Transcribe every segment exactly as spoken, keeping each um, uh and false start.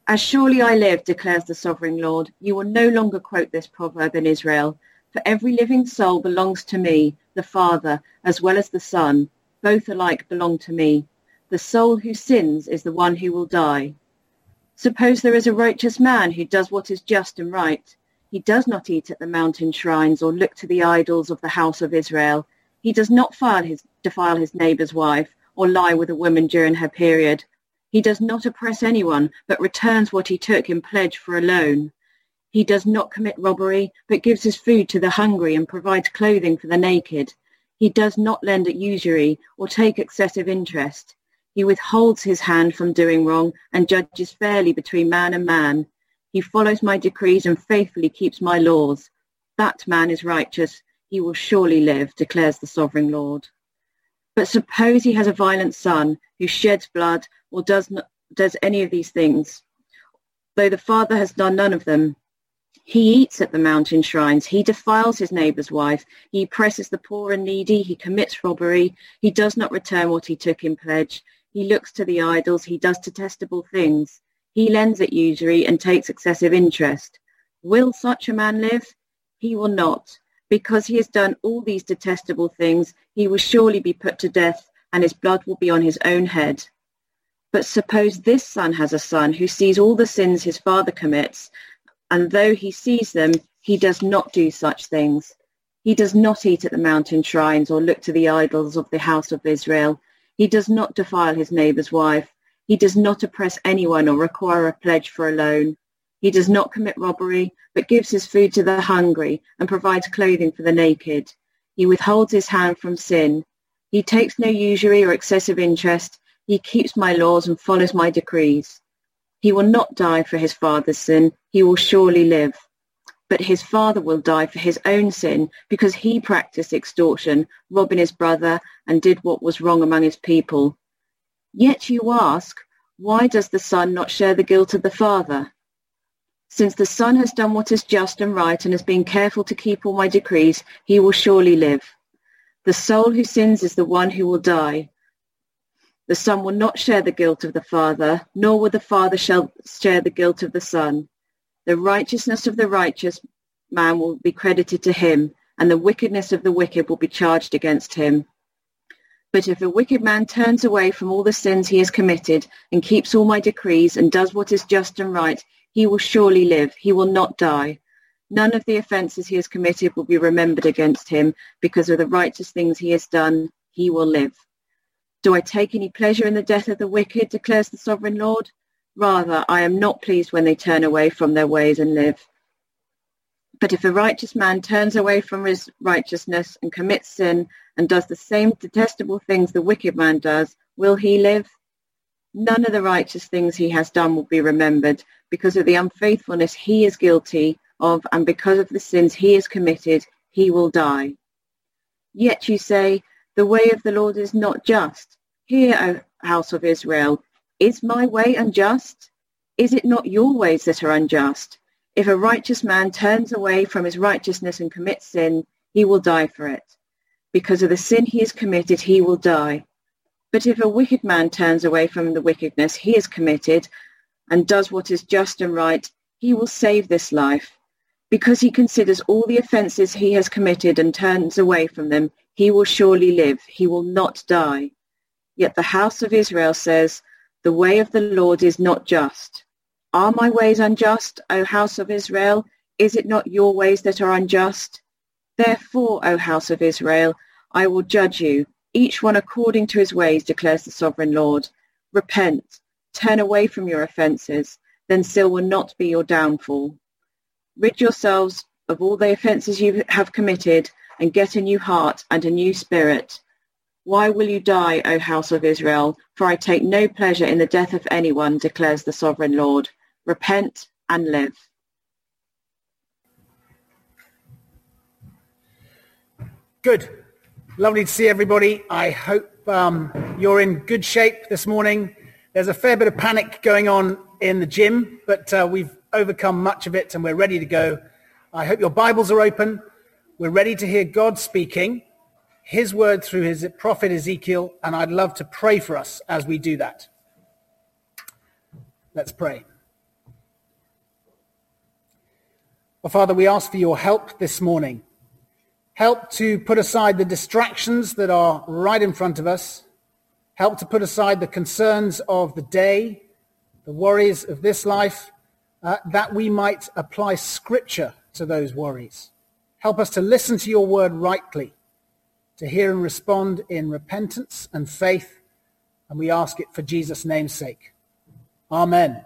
As surely I live, declares the sovereign Lord, you will no longer quote this proverb in Israel. For every living soul belongs to me, the Father, as well as the Son. Both alike belong to me. The soul who sins is the one who will die. Suppose there is a righteous man who does what is just and right. He does not eat at the mountain shrines or look to the idols of the house of Israel. He does not defile his, defile his neighbour's wife or lie with a woman during her period. He does not oppress anyone, but returns what he took in pledge for a loan. He does not commit robbery, but gives his food to the hungry and provides clothing for the naked. He does not lend at usury or take excessive interest. He withholds his hand from doing wrong and judges fairly between man and man. He follows my decrees and faithfully keeps my laws. That man is righteous. He will surely live, declares the sovereign Lord. But suppose he has a violent son who sheds blood or does not, does any of these things, though the father has done none of them. He eats at the mountain shrines. He defiles his neighbour's wife. He oppresses the poor and needy. He commits robbery. He does not return what he took in pledge. He looks to the idols. He does detestable things. He lends at usury and takes excessive interest. Will such a man live? He will not. Because he has done all these detestable things, he will surely be put to death, and his blood will be on his own head. But suppose this son has a son who sees all the sins his father commits, and though he sees them, he does not do such things. He does not eat at the mountain shrines or look to the idols of the house of Israel. He does not defile his neighbour's wife. He does not oppress anyone or require a pledge for a loan. He does not commit robbery, but gives his food to the hungry and provides clothing for the naked. He withholds his hand from sin. He takes no usury or excessive interest. He keeps my laws and follows my decrees. He will not die for his father's sin. He will surely live. But his father will die for his own sin because he practiced extortion, robbing his brother, and did what was wrong among his people. Yet you ask, why does the son not share the guilt of the father? Since the son has done what is just and right and has been careful to keep all my decrees, he will surely live. The soul who sins is the one who will die. The son will not share the guilt of the father, nor will the father shall share the guilt of the son. The righteousness of the righteous man will be credited to him, and the wickedness of the wicked will be charged against him. But if a wicked man turns away from all the sins he has committed and keeps all my decrees and does what is just and right, he will surely live. He will not die. None of the offences he has committed will be remembered against him. Because of the righteous things he has done, he will live. Do I take any pleasure in the death of the wicked, declares the sovereign Lord? Rather, I am not pleased when they turn away from their ways and live. But if a righteous man turns away from his righteousness and commits sin and does the same detestable things the wicked man does, will he live? None of the righteous things he has done will be remembered because of the unfaithfulness he is guilty of, and because of the sins he has committed, he will die. Yet you say, the way of the Lord is not just. Hear, O house of Israel, is my way unjust? Is it not your ways that are unjust? If a righteous man turns away from his righteousness and commits sin, he will die for it. Because of the sin he has committed, he will die. But if a wicked man turns away from the wickedness he has committed and does what is just and right, he will save this life. Because he considers all the offences he has committed and turns away from them, he will surely live. He will not die. Yet the house of Israel says, the way of the Lord is not just. Are my ways unjust, O house of Israel? Is it not your ways that are unjust? Therefore, O house of Israel, I will judge you, each one according to his ways, declares the sovereign Lord. Repent, turn away from your offences, then sin will not be your downfall. Rid yourselves of all the offences you have committed, and get a new heart and a new spirit. Why will you die, O house of Israel? For I take no pleasure in the death of anyone, declares the sovereign Lord. Repent and live. Good. Lovely to see everybody. I hope um, you're in good shape this morning. There's a fair bit of panic going on in the gym, but uh, we've overcome much of it and we're ready to go. I hope your Bibles are open. We're ready to hear God speaking his word through his prophet Ezekiel, and I'd love to pray for us as we do that. Let's pray. Well, Father, we ask for your help this morning. Help to put aside the distractions that are right in front of us. Help to put aside the concerns of the day, the worries of this life, uh, that we might apply Scripture to those worries. Help us to listen to your word rightly, to hear and respond in repentance and faith, and we ask it for Jesus' name's sake. Amen.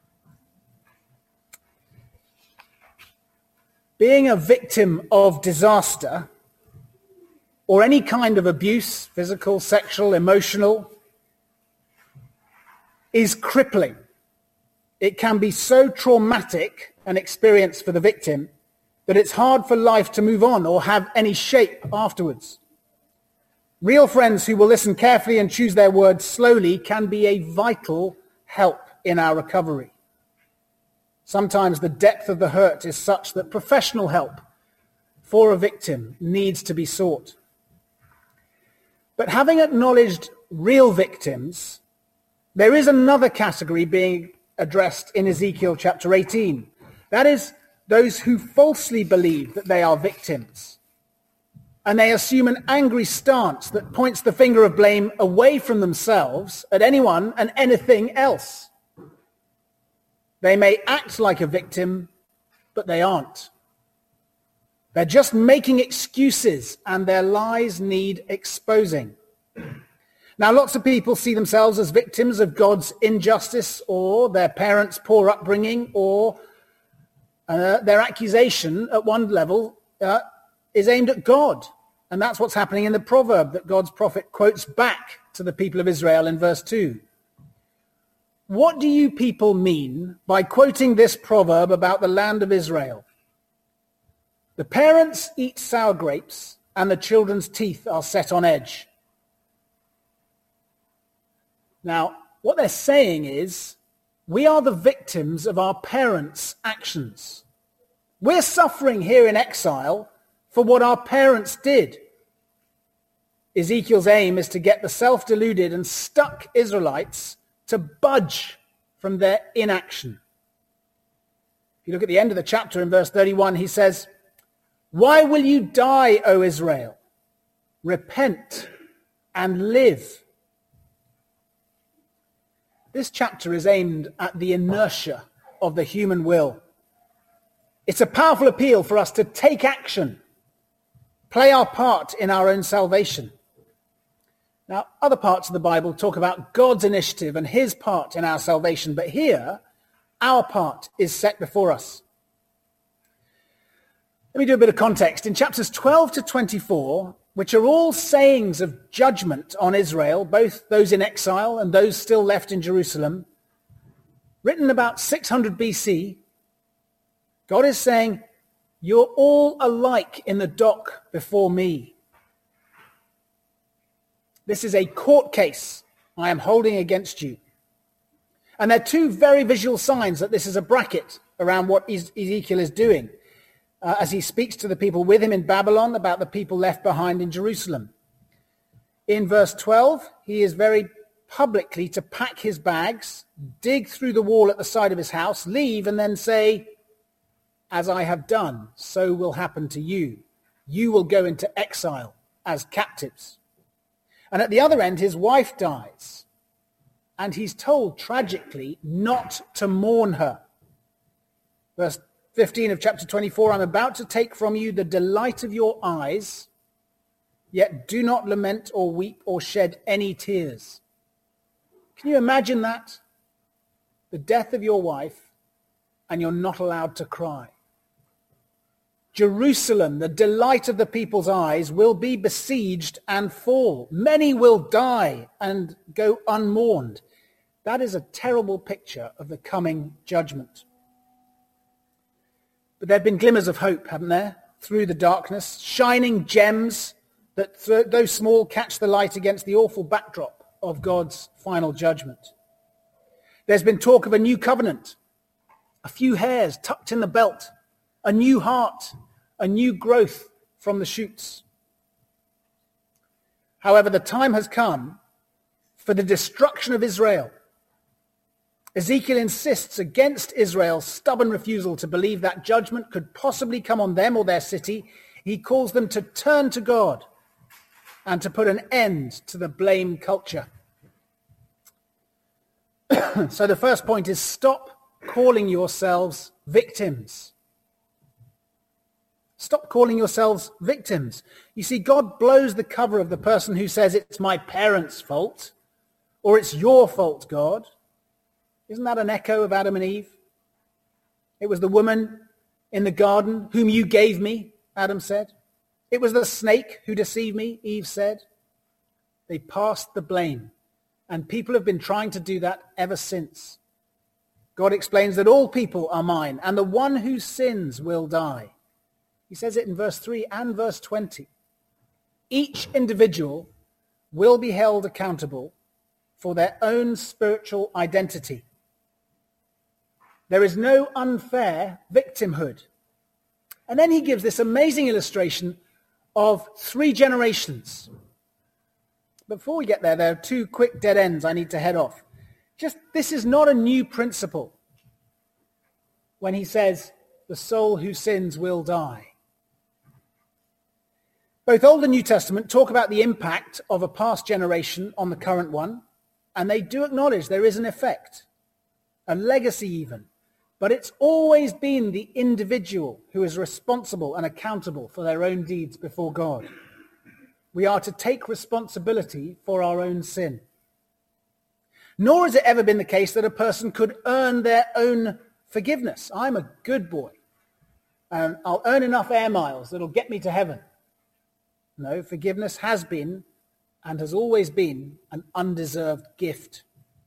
Being a victim of disaster, or any kind of abuse, physical, sexual, emotional, is crippling. It can be so traumatic an experience for the victim that it's hard for life to move on or have any shape afterwards. Real friends who will listen carefully and choose their words slowly can be a vital help in our recovery. Sometimes the depth of the hurt is such that professional help for a victim needs to be sought. But having acknowledged real victims, there is another category being addressed in Ezekiel chapter eighteen. That is, those who falsely believe that they are victims. And they assume an angry stance that points the finger of blame away from themselves at anyone and anything else. They may act like a victim, but they aren't. They're just making excuses, and their lies need exposing. Now, lots of people see themselves as victims of God's injustice or their parents' poor upbringing, or uh, their accusation at one level uh, is aimed at God. And that's what's happening in the proverb that God's prophet quotes back to the people of Israel in verse two. What do you people mean by quoting this proverb about the land of Israel? The parents eat sour grapes, and the children's teeth are set on edge. Now, what they're saying is, we are the victims of our parents' actions. We're suffering here in exile for what our parents did. Ezekiel's aim is to get the self-deluded and stuck Israelites to budge from their inaction. If you look at the end of the chapter in verse thirty-one, he says, "Why will you die, O Israel? Repent and live." This chapter is aimed at the inertia of the human will. It's a powerful appeal for us to take action, play our part in our own salvation. Now, other parts of the Bible talk about God's initiative and his part in our salvation, but here, our part is set before us. Let me do a bit of context. In chapters twelve to twenty-four, which are all sayings of judgment on Israel, both those in exile and those still left in Jerusalem, written about six hundred B C, God is saying, you're all alike in the dock before me. This is a court case I am holding against you. And there are two very visual signs that this is a bracket around what Ezekiel is doing uh, as he speaks to the people with him in Babylon about the people left behind in Jerusalem. In verse twelve, he is very publicly to pack his bags, dig through the wall at the side of his house, leave, and then say, "As I have done, so will happen to you. You will go into exile as captives." And at the other end, his wife dies. And he's told, tragically, not to mourn her. Verse fifteen of chapter twenty-four, "I'm about to take from you the delight of your eyes, yet do not lament or weep or shed any tears." Can you imagine that? The death of your wife, and you're not allowed to cry. Jerusalem, the delight of the people's eyes, will be besieged and fall. Many will die and go unmourned. That is a terrible picture of the coming judgment. But there have been glimmers of hope, haven't there? Through the darkness, shining gems that, though small, catch the light against the awful backdrop of God's final judgment. There's been talk of a new covenant, a few hairs tucked in the belt, a new heart, a new growth from the shoots. However, the time has come for the destruction of Israel Ezekiel insists against Israel's stubborn refusal to believe that judgment could possibly come on them or their city. He calls them to turn to God and to put an end to the blame culture. So the first point is, stop calling yourselves victims. Stop calling yourselves victims. You see, God blows the cover of the person who says it's my parents' fault or it's your fault, God. Isn't that an echo of Adam and Eve? It was the woman in the garden whom you gave me, Adam said. It was the snake who deceived me, Eve said. They passed the blame, and people have been trying to do that ever since. God explains that all people are mine, and the one who sins will die. He says it in verse three and verse twenty. Each individual will be held accountable for their own spiritual identity. There is no unfair victimhood. And then he gives this amazing illustration of three generations. Before we get there, there are two quick dead ends I need to head off. Just, this is not a new principle when he says, the soul who sins will die. Both Old and New Testament talk about the impact of a past generation on the current one, and they do acknowledge there is an effect, a legacy even. But it's always been the individual who is responsible and accountable for their own deeds before God. We are to take responsibility for our own sin. Nor has it ever been the case that a person could earn their own forgiveness. I'm a good boy, and I'll earn enough air miles that'll get me to heaven. No, forgiveness has been and has always been an undeserved gift.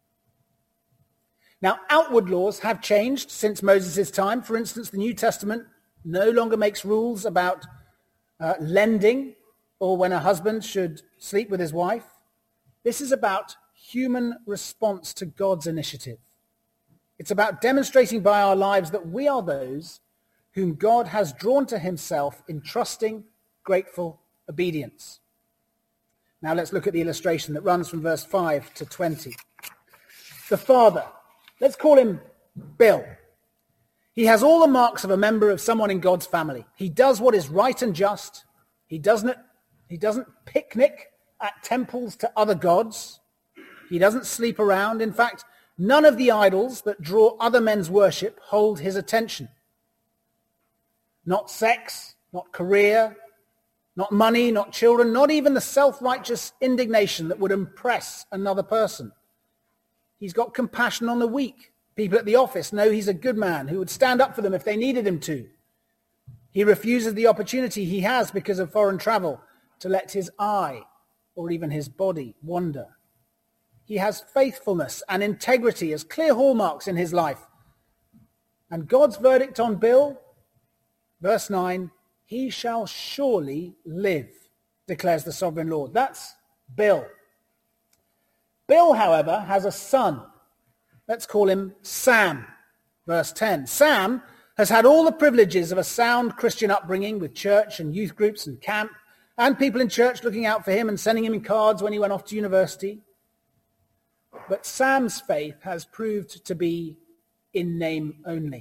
Now, outward laws have changed since Moses' time. For instance, the New Testament no longer makes rules about uh, lending or when a husband should sleep with his wife. This is about human response to God's initiative. It's about demonstrating by our lives that we are those whom God has drawn to himself in trusting, grateful obedience. Now let's look at the illustration that runs from verse five to twenty. The father, let's call him Bill. He has all the marks of a member of someone in God's family. He does what is right and just. He doesn't, he doesn't picnic at temples to other gods. He doesn't sleep around. In fact, none of the idols that draw other men's worship hold his attention. Not sex, not career, not money, not children, not even the self-righteous indignation that would impress another person. He's got compassion on the weak. People at the office know he's a good man who would stand up for them if they needed him to. He refuses the opportunity he has because of foreign travel to let his eye or even his body wander. He has faithfulness and integrity as clear hallmarks in his life. And God's verdict on Bill, verse nine, he shall surely live, declares the sovereign Lord. That's Bill. Bill, however, has a son. Let's call him Sam, verse ten. Sam has had all the privileges of a sound Christian upbringing with church and youth groups and camp, and people in church looking out for him and sending him in cards when he went off to university. But Sam's faith has proved to be in name only.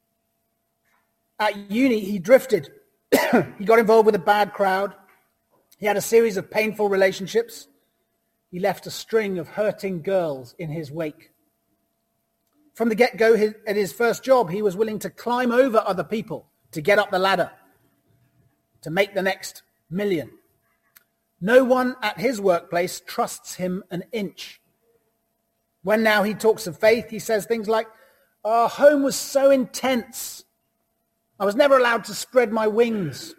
At uni, he drifted. He got involved with a bad crowd. He had a series of painful relationships. He left a string of hurting girls in his wake. From the get-go, his, at his first job, he was willing to climb over other people to get up the ladder, to make the next million. No one at his workplace trusts him an inch. When now he talks of faith, he says things like, our home was so intense. I was never allowed to spread my wings.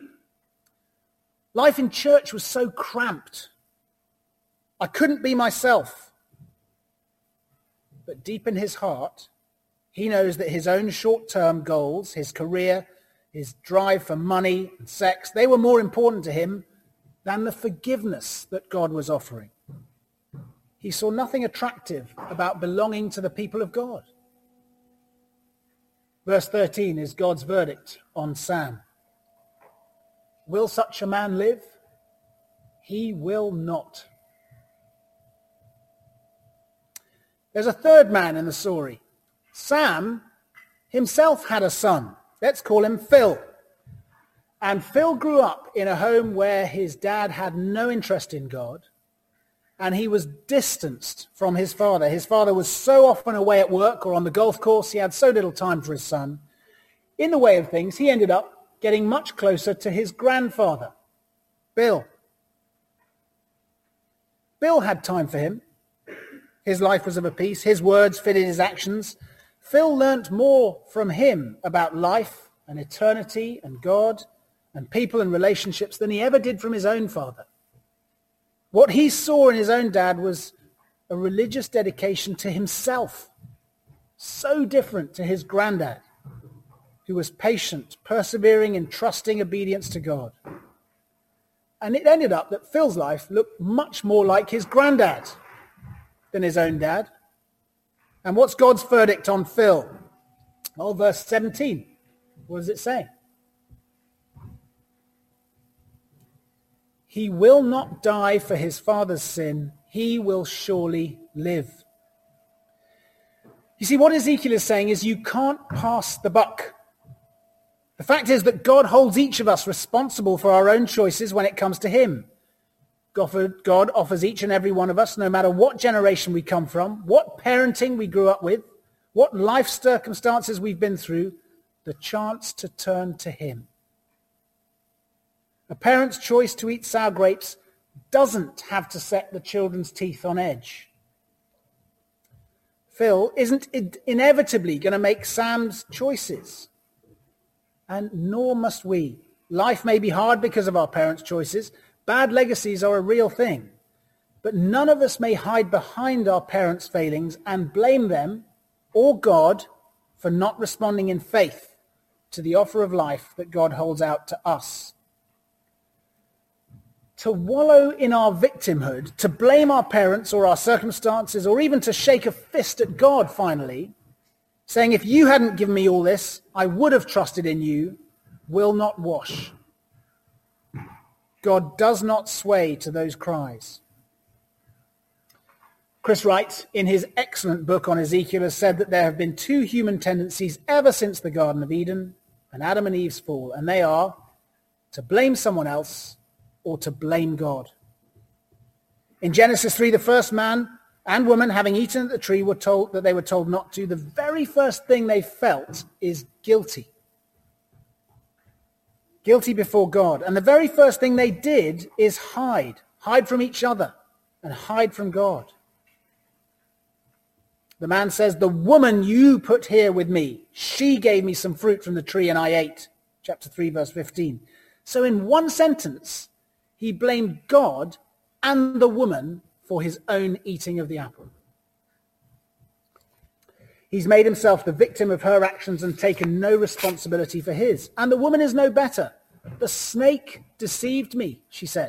Life in church was so cramped. I couldn't be myself. But deep in his heart, he knows that his own short-term goals, his career, his drive for money and sex, they were more important to him than the forgiveness that God was offering. He saw nothing attractive about belonging to the people of God. Verse thirteen is God's verdict on Sam. Will such a man live? He will not. There's a third man in the story. Sam himself had a son. Let's call him Phil. And Phil grew up in a home where his dad had no interest in God, and he was distanced from his father. His father was so often away at work or on the golf course, he had so little time for his son. In the way of things, he ended up getting much closer to his grandfather, Bill. Bill had time for him. His life was of a piece. His words fitted his actions. Phil learnt more from him about life and eternity and God and people and relationships than he ever did from his own father. What he saw in his own dad was a religious dedication to himself, so different to his granddad, who was patient, persevering in trusting obedience to God. And it ended up that Phil's life looked much more like his granddad than his own dad. And what's God's verdict on Phil? Well, verse seventeen. What does it say? He will not die for his father's sin. He will surely live. You see, what Ezekiel is saying is you can't pass the buck. The fact is that God holds each of us responsible for our own choices when it comes to him. God offers each and every one of us, no matter what generation we come from, what parenting we grew up with, what life circumstances we've been through, the chance to turn to him. A parent's choice to eat sour grapes doesn't have to set the children's teeth on edge. Phil isn't inevitably going to make Sam's choices. And nor must we. Life may be hard because of our parents' choices. Bad legacies are a real thing. But none of us may hide behind our parents' failings and blame them or God for not responding in faith to the offer of life that God holds out to us. To wallow in our victimhood, to blame our parents or our circumstances, or even to shake a fist at God finally, saying, if you hadn't given me all this, I would have trusted in you, will not wash. God does not sway to those cries. Chris Wright, in his excellent book on Ezekiel, has said that there have been two human tendencies ever since the Garden of Eden and Adam and Eve's fall, and they are to blame someone else or to blame God. In Genesis three, the first man and woman, having eaten at the tree, were told that they were told not to. The very first thing they felt is guilty. Guilty before God. And the very first thing they did is hide. Hide from each other and hide from God. The man says, the woman you put here with me, she gave me some fruit from the tree and I ate. Chapter three, verse fifteen. So in one sentence, he blamed God and the woman for his own eating of the apple. He's made himself the victim of her actions and taken no responsibility for his. And the woman is no better. The snake deceived me, she said.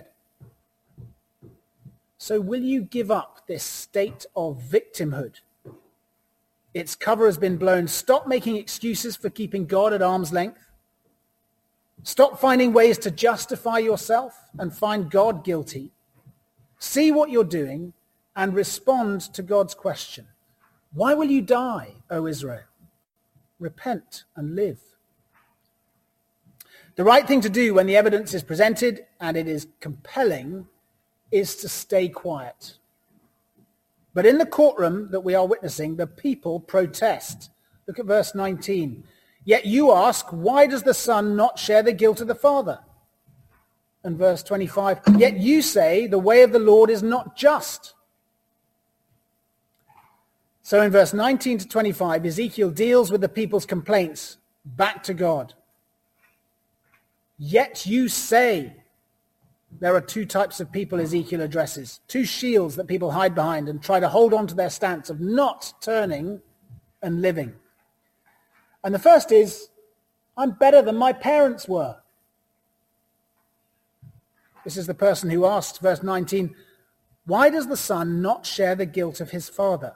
So will you give up this state of victimhood? Its cover has been blown. Stop making excuses for keeping God at arm's length. Stop finding ways to justify yourself and find God guilty. See what you're doing and respond to God's question. Why will you die, O Israel? Repent and live. The right thing to do when the evidence is presented and it is compelling is to stay quiet. But in the courtroom that we are witnessing, the people protest. Look at verse nineteen. Yet you ask, why does the son not share the guilt of the father? And verse twenty-five, yet you say the way of the Lord is not just. So in verse nineteen to twenty-five, Ezekiel deals with the people's complaints back to God. Yet you say, there are two types of people Ezekiel addresses, two shields that people hide behind and try to hold on to their stance of not turning and living. And the first is, I'm better than my parents were. This is the person who asked, verse nineteen, why does the son not share the guilt of his father?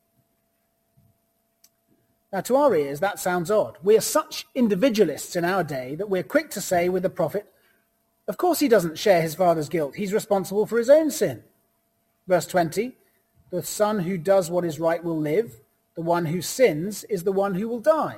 Now, to our ears, that sounds odd. We are such individualists in our day that we're quick to say with the prophet, of course he doesn't share his father's guilt. He's responsible for his own sin. Verse twenty, The son who does what is right will live. The one who sins is the one who will die.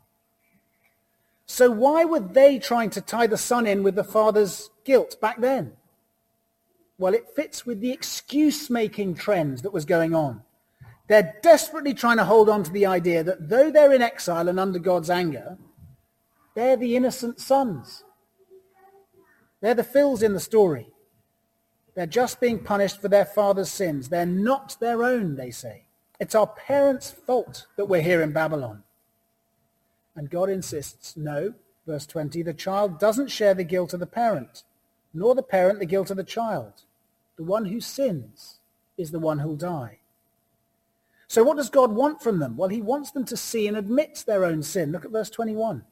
So why were they trying to tie the son in with the father's guilt back then? Well, it fits with the excuse-making trend that was going on. They're desperately trying to hold on to the idea that though they're in exile and under God's anger, they're the innocent sons. They're the Phils in the story. They're just being punished for their father's sins. They're not their own, they say. It's our parents' fault that we're here in Babylon. And God insists, no, verse twenty, the child doesn't share the guilt of the parent, nor the parent the guilt of the child. The one who sins is the one who'll die. So what does God want from them? Well, he wants them to see and admit their own sin. Look at verse twenty-one.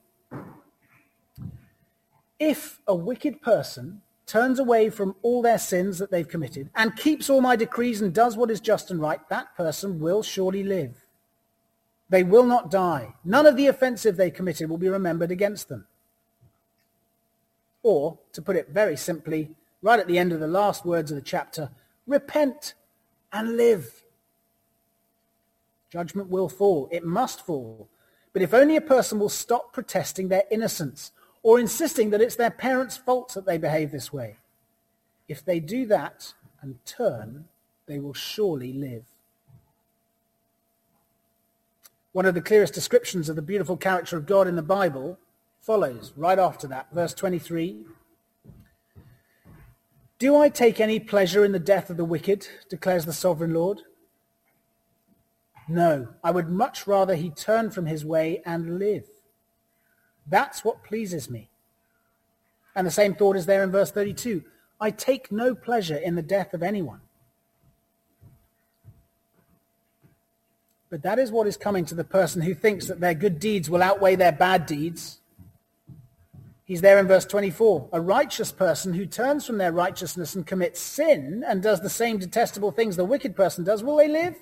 If a wicked person turns away from all their sins that they've committed and keeps all my decrees and does what is just and right, that person will surely live. They will not die. None of the offensive they committed will be remembered against them. Or, to put it very simply, right at the end of the last words of the chapter, repent and live. Judgment will fall. It must fall. But if only a person will stop protesting their innocence or insisting that it's their parents' fault that they behave this way. If they do that and turn, they will surely live. One of the clearest descriptions of the beautiful character of God in the Bible follows right after that, verse twenty-three. Do I take any pleasure in the death of the wicked, declares the sovereign Lord? No, I would much rather he turn from his way and live. That's what pleases me. And the same thought is there in verse thirty-two. I take no pleasure in the death of anyone. But that is what is coming to the person who thinks that their good deeds will outweigh their bad deeds. He's there in verse twenty-four. A righteous person who turns from their righteousness and commits sin and does the same detestable things the wicked person does, will they live?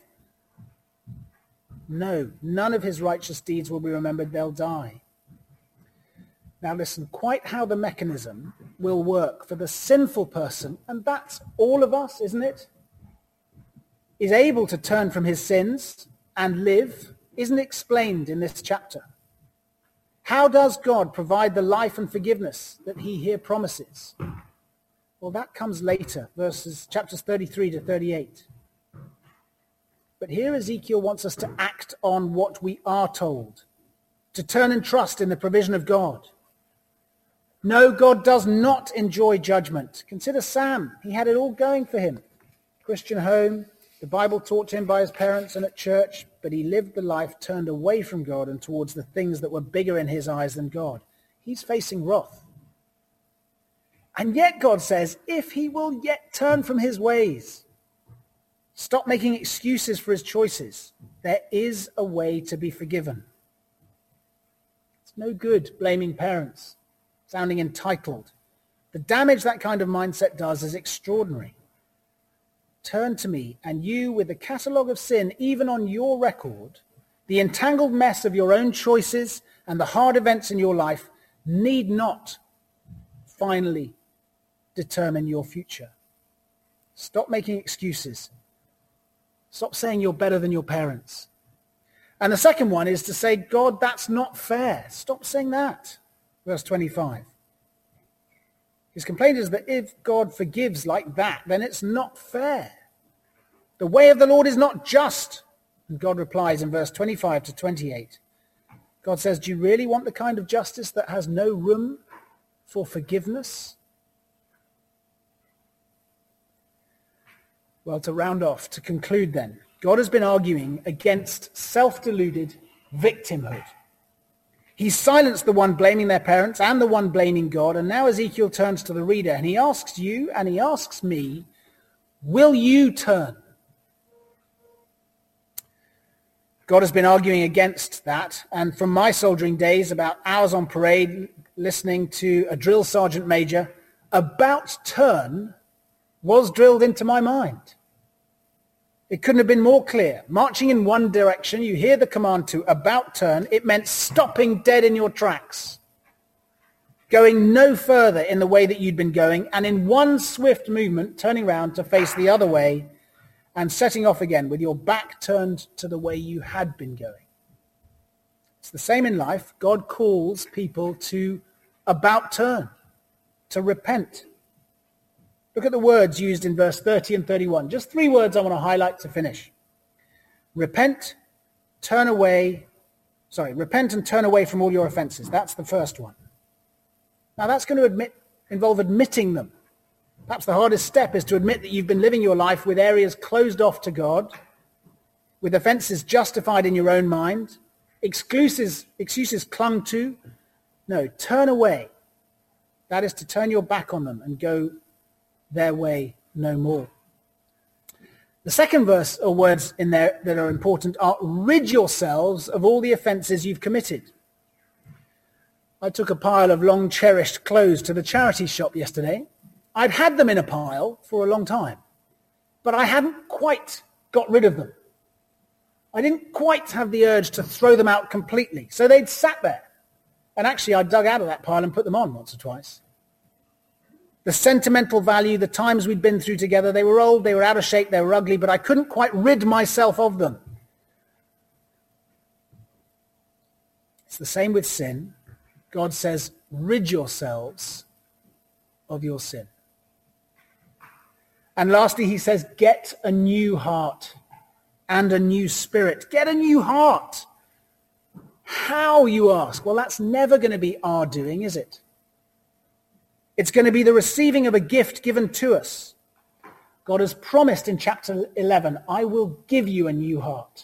No, none of his righteous deeds will be remembered. They'll die. Now listen, quite how the mechanism will work for the sinful person, and that's all of us, isn't it, is able to turn from his sins and live, isn't explained in this chapter. How does God provide the life and forgiveness that he here promises? Well, that comes later, verses chapters thirty-three to thirty-eight. But here Ezekiel wants us to act on what we are told, to turn and trust in the provision of God. No, God does not enjoy judgment. Consider Sam. He had it all going for him. Christian home, the Bible taught to him by his parents and at church, but he lived the life turned away from God and towards the things that were bigger in his eyes than God. He's facing wrath. And yet God says, if he will yet turn from his ways, stop making excuses for his choices, there is a way to be forgiven. It's no good blaming parents, sounding entitled. The damage that kind of mindset does is extraordinary. Turn to me, and you, with the catalogue of sin even on your record, the entangled mess of your own choices and the hard events in your life, need not finally determine your future. Stop making excuses. Stop saying you're better than your parents. And the second one is to say, God, that's not fair. Stop saying that. Verse twenty-five. His complaint is that if God forgives like that, then it's not fair. The way of the Lord is not just. And God replies in verse twenty-five to twenty-eight. God says, do you really want the kind of justice that has no room for forgiveness? Well, to round off, to conclude then, God has been arguing against self-deluded victimhood. He's silenced the one blaming their parents and the one blaming God, and now Ezekiel turns to the reader and he asks you and he asks me, will you turn? God has been arguing against that, and from my soldiering days, about hours on parade, listening to a drill sergeant major, about turn was drilled into my mind. It couldn't have been more clear. Marching in one direction, you hear the command to about turn. It meant stopping dead in your tracks, going no further in the way that you'd been going, and in one swift movement, turning round to face the other way and setting off again with your back turned to the way you had been going. It's the same in life. God calls people to about turn, to repent. Look at the words used in verse thirty and thirty-one. Just three words I want to highlight to finish. Repent, turn away, sorry, repent and turn away from all your offenses. That's the first one. Now that's going to admit, involve admitting them. Perhaps the hardest step is to admit that you've been living your life with areas closed off to God, with offenses justified in your own mind, excuses, excuses clung to. No, turn away. That is to turn your back on them and go their way no more. The second verse or words in there that are important are rid yourselves of all the offenses you've committed. I took a pile of long-cherished clothes to the charity shop yesterday. I'd had them in a pile for a long time, but I hadn't quite got rid of them. I didn't quite have the urge to throw them out completely, so they'd sat there. And actually, I dug out of that pile and put them on once or twice. The sentimental value, the times we'd been through together, they were old, they were out of shape, they were ugly, but I couldn't quite rid myself of them. It's the same with sin. God says, rid yourselves of your sin. And lastly, he says, get a new heart and a new spirit. Get a new heart. How, you ask? Well, that's never going to be our doing, is it? It's going to be the receiving of a gift given to us. God has promised in chapter eleven, I will give you a new heart.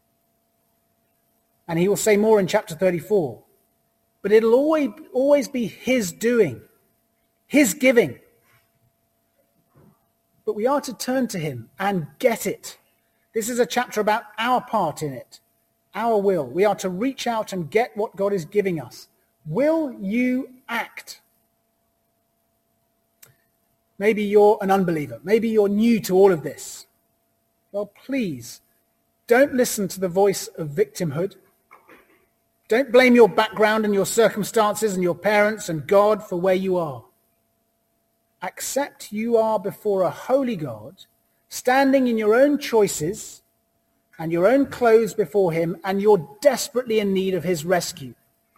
And he will say more in chapter thirty-four. But it'll always, always be his doing, his giving. But we are to turn to him and get it. This is a chapter about our part in it, our will. We are to reach out and get what God is giving us. Will you act? Maybe you're an unbeliever. Maybe you're new to all of this. Well, please, don't listen to the voice of victimhood. Don't blame your background and your circumstances and your parents and God for where you are. Accept you are before a holy God, standing in your own choices and your own clothes before him, and you're desperately in need of his rescue.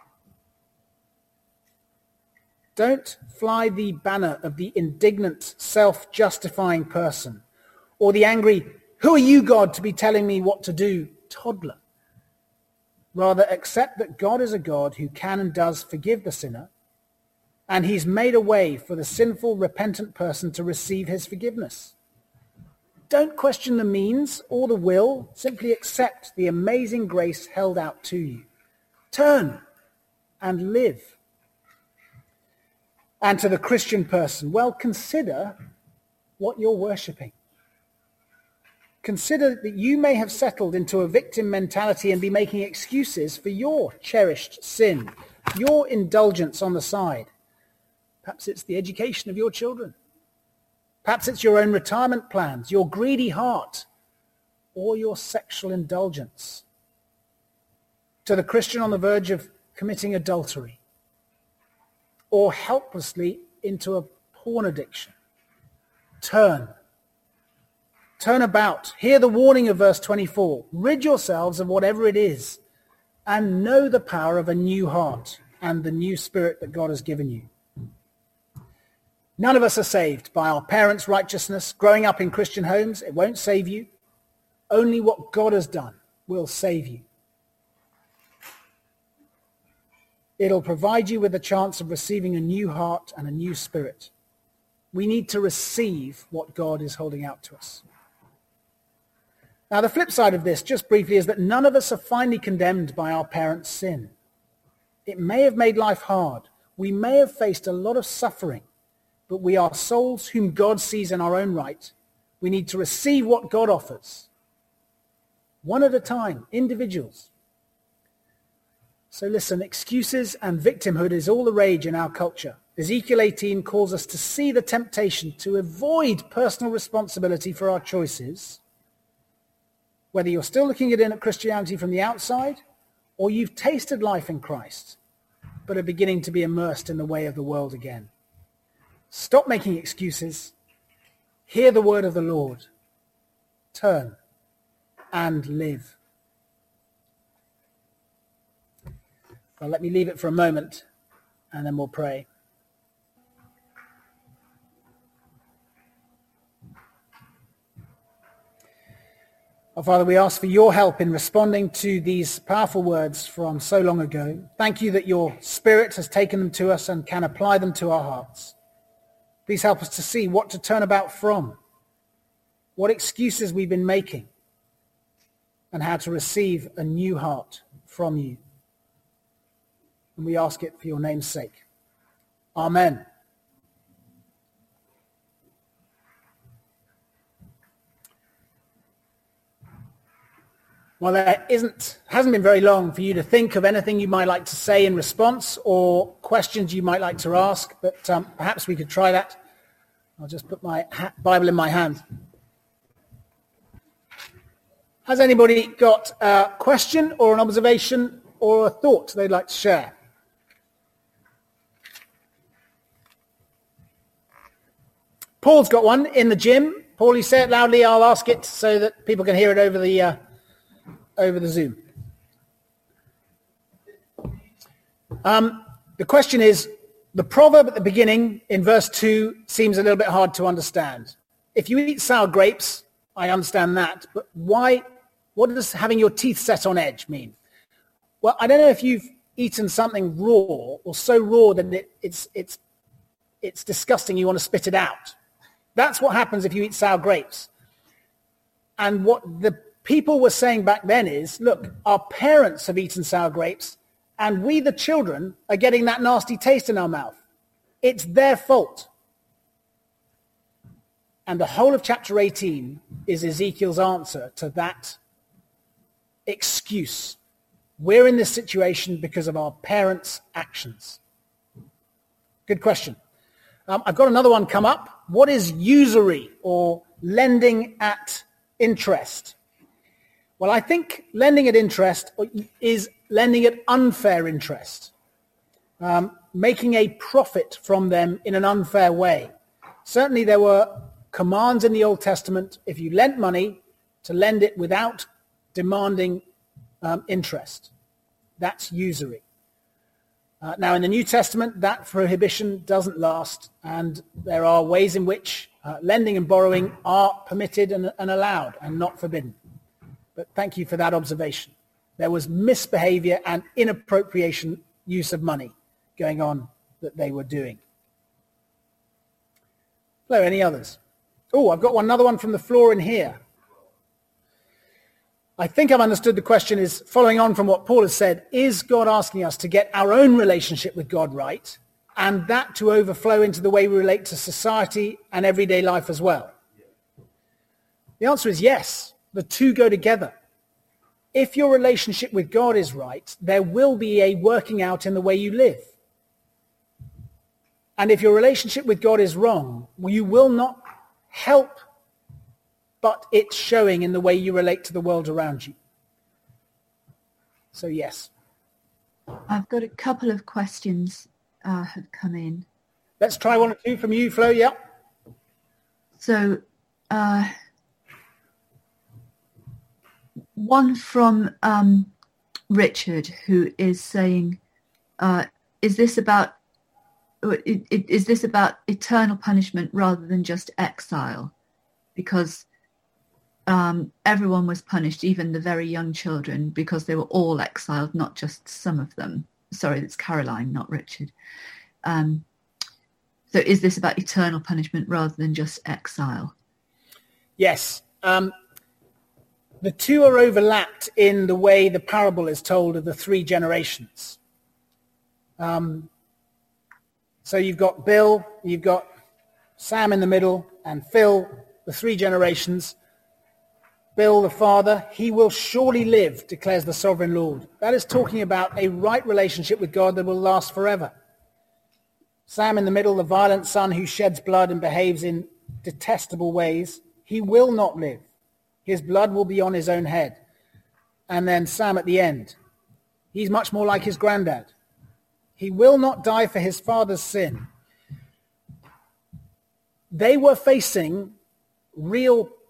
Don't fly the banner of the indignant, self-justifying person or the angry, who are you, God, to be telling me what to do, toddler. Rather, accept that God is a God who can and does forgive the sinner, and he's made a way for the sinful, repentant person to receive his forgiveness. Don't question the means or the will. Simply accept the amazing grace held out to you. Turn and live. And to the Christian person, well, consider what you're worshipping. Consider that you may have settled into a victim mentality and be making excuses for your cherished sin, your indulgence on the side. Perhaps it's the education of your children. Perhaps it's your own retirement plans, your greedy heart, or your sexual indulgence. To the Christian on the verge of committing adultery, or helplessly into a porn addiction, turn. Turn about. Hear the warning of verse twenty-four. Rid yourselves of whatever it is, and know the power of a new heart and the new spirit that God has given you. None of us are saved by our parents' righteousness. Growing up in Christian homes, it won't save you. Only what God has done will save you. It'll provide you with the chance of receiving a new heart and a new spirit. We need to receive what God is holding out to us. Now, the flip side of this, just briefly, is that none of us are finally condemned by our parents' sin. It may have made life hard. We may have faced a lot of suffering, but we are souls whom God sees in our own right. We need to receive what God offers, one at a time, individuals. So listen, excuses and victimhood is all the rage in our culture. Ezekiel eighteen calls us to see the temptation to avoid personal responsibility for our choices, whether you're still looking at, in at Christianity from the outside, or you've tasted life in Christ, but are beginning to be immersed in the way of the world again. Stop making excuses. Hear the word of the Lord. turn and live. Well, let me leave it for a moment and then we'll pray. Oh, Father, we ask for your help in responding to these powerful words from so long ago. Thank you that your Spirit has taken them to us and can apply them to our hearts. Please help us to see what to turn about from, what excuses we've been making, and how to receive a new heart from you. And we ask it for your name's sake. Amen. Well, there isn't, hasn't been very long for you to think of anything you might like to say in response or questions you might like to ask, but um, perhaps we could try that. I'll just put my ha- Bible in my hand. Has anybody got a question or an observation or a thought they'd like to share? Paul's got one in the gym. Paul, you say it loudly, I'll ask it so that people can hear it over the uh, over the Zoom. Um, the question is, the proverb at the beginning in verse two seems a little bit hard to understand. If you eat sour grapes, I understand that, but why, what does having your teeth set on edge mean? Well, I don't know if you've eaten something raw or so raw that it, it's, it's, it's disgusting, you want to spit it out. That's what happens if you eat sour grapes. And what the people were saying back then is, look, our parents have eaten sour grapes, and we, the children, are getting that nasty taste in our mouth. It's their fault. And the whole of chapter eighteen is Ezekiel's answer to that excuse. We're in this situation because of our parents' actions. Good question. Um, I've got another one come up. What is usury or lending at interest? Well, I think lending at interest is lending at unfair interest, um, making a profit from them in an unfair way. Certainly there were commands in the Old Testament, if you lent money, to lend it without demanding um, interest. That's usury. Uh, now, in the New Testament, that prohibition doesn't last, and there are ways in which uh, lending and borrowing are permitted and, and allowed and not forbidden. But thank you for that observation. There was misbehavior and inappropriation use of money going on that they were doing. Hello, any others? Oh, I've got one, another one from the floor in here. I think I've understood the question is, following on from what Paul has said, is God asking us to get our own relationship with God right, and that to overflow into the way we relate to society and everyday life as well? The answer is yes. The two go together. If your relationship with God is right, there will be a working out in the way you live. And if your relationship with God is wrong, you will not help but it's showing in the way you relate to the world around you. So yes. I've got a couple of questions uh, have come in. Let's try one or two from you, Flo. Yep. So uh, one from um, Richard, who is saying, uh, is this about is this about eternal punishment rather than just exile? Because Um, everyone was punished, even the very young children, because they were all exiled, not just some of them. Sorry, it's Caroline, not Richard. Um, so is this about eternal punishment rather than just exile? Yes. Um, the two are overlapped in the way the parable is told of the three generations. Um, so you've got Bill, you've got Sam in the middle, and Phil, the three generations. Bill, the father, he will surely live, declares the sovereign Lord. That is talking about a right relationship with God that will last forever. Sam in the middle, the violent son who sheds blood and behaves in detestable ways, he will not live. His blood will be on his own head. And then Sam at the end, he's much more like his granddad. He will not die for his father's sin. They were facing real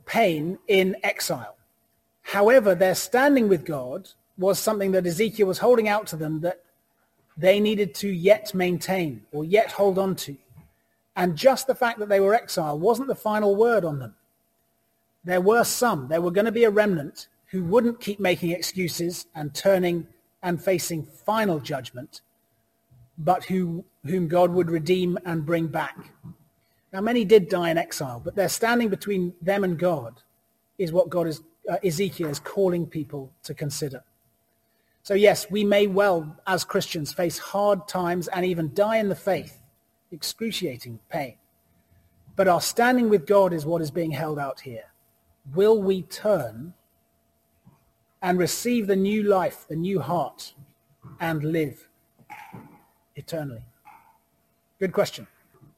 pain in exile. However, their standing with God was something that Ezekiel was holding out to them that they needed to yet maintain or yet hold on to. And just the fact that they were exiled wasn't the final word on them. There were some, there were going to be a remnant who wouldn't keep making excuses and turning and facing final judgment, but who, whom God would redeem and bring back. Now, many did die in exile, but their standing between them and God is what God is, uh, Ezekiel is calling people to consider. So yes, we may well, as Christians, face hard times and even die in the faith, excruciating pain. But our standing with God is what is being held out here. Will we turn and receive the new life, the new heart, and live eternally? Good question.